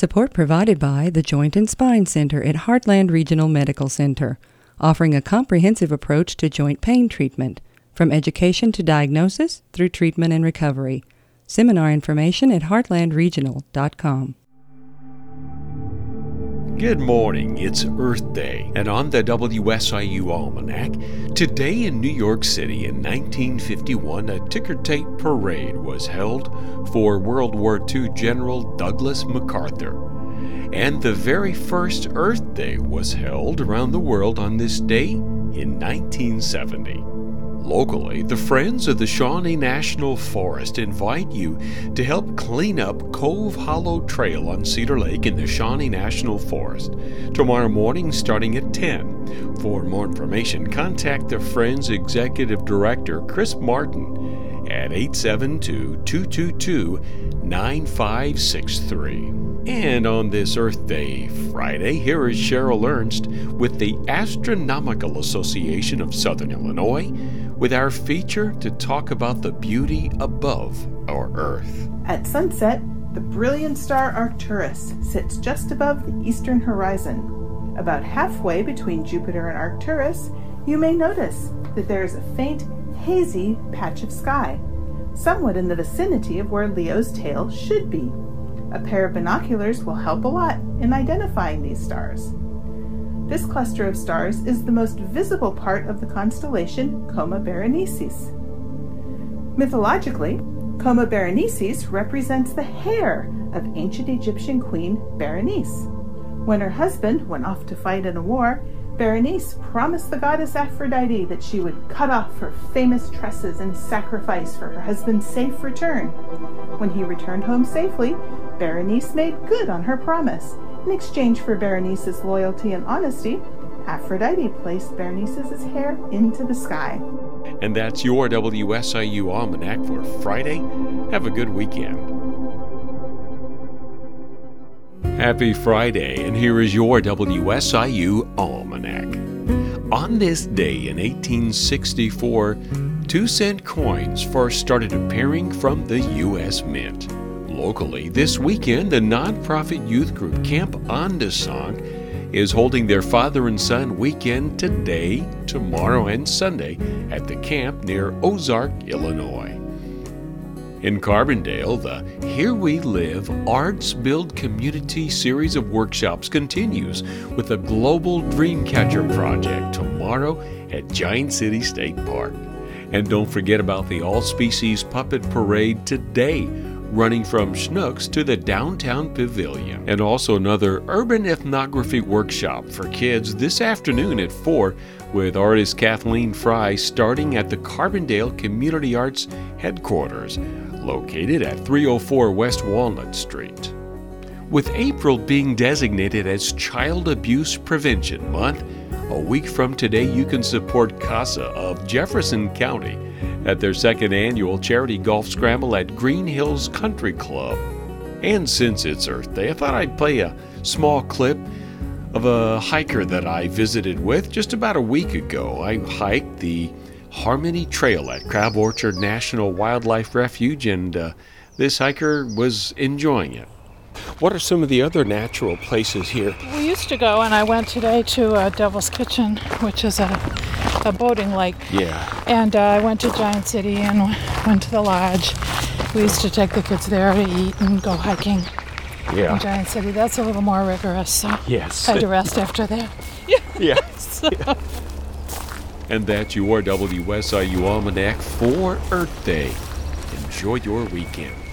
Support provided by the Joint and Spine Center at Heartland Regional Medical Center, offering a comprehensive approach to joint pain treatment, from education to diagnosis through treatment and recovery. Seminar information at heartlandregional.com. Good morning, it's Earth Day, and on the WSIU Almanac, today in New York City in 1951, a ticker-tape parade was held for World War II General Douglas MacArthur. And the very first Earth Day was held around the world on this day in 1970. Locally, the Friends of the Shawnee National Forest invite you to help clean up Cove Hollow Trail on Cedar Lake in the Shawnee National Forest tomorrow morning starting at 10. For more information, contact the Friends Executive Director, Chris Martin, at 872-222-9563. And on this Earth Day Friday, here is Cheryl Ernst with the Astronomical Association of Southern Illinois with our feature to talk about the beauty above our Earth. At sunset, the brilliant star Arcturus sits just above the eastern horizon. About halfway between Jupiter and Arcturus, you may notice that there is a faint, hazy patch of sky, somewhat in the vicinity of where Leo's tail should be. A pair of binoculars will help a lot in identifying these stars. This cluster of stars is the most visible part of the constellation Coma Berenices. Mythologically, Coma Berenices represents the hair of ancient Egyptian queen Berenice. When her husband went off to fight in a war, Berenice promised the goddess Aphrodite that she would cut off her famous tresses in sacrifice for her husband's safe return. When he returned home safely, Berenice made good on her promise. In exchange for Berenice's loyalty and honesty, Aphrodite placed Berenice's hair into the sky. And that's your WSIU Almanac for Friday. Have a good weekend. Happy Friday, and here is your WSIU Almanac. On this day in 1864, 2-cent coins first started appearing from the U.S. Mint. Locally, this weekend, the nonprofit youth group Camp Ondasong is holding their Father and Son weekend today, tomorrow, and Sunday at the camp near Ozark, Illinois. In Carbondale, the Here We Live Arts Build Community series of workshops continues with the Global Dreamcatcher Project tomorrow at Giant City State Park. And don't forget about the All-Species Puppet Parade today, running from Schnucks to the Downtown Pavilion. And also another urban ethnography workshop for kids this afternoon at 4 with artist Kathleen Fry starting at the Carbondale Community Arts Headquarters, located at 304 West Walnut Street. With April being designated as Child Abuse Prevention Month, a week from today you can support CASA of Jefferson County at their second annual charity golf scramble at Green Hills Country Club. And since it's Earth Day, I thought I'd play a small clip of a hiker that I visited with just about a week ago. I hiked the Harmony Trail at Crab Orchard National Wildlife Refuge, and this hiker was enjoying it. What are some of the other natural places here? We used to go, and I went today to Devil's Kitchen, which is a boating lake. Yeah. And I went to Giant City and went to the lodge. We used to take the kids there to eat and go hiking in Giant City. That's a little more rigorous, so yes. I had to rest after that. Yeah. Yeah. And that's your WSIU Almanac for Earth Day. Enjoy your weekend.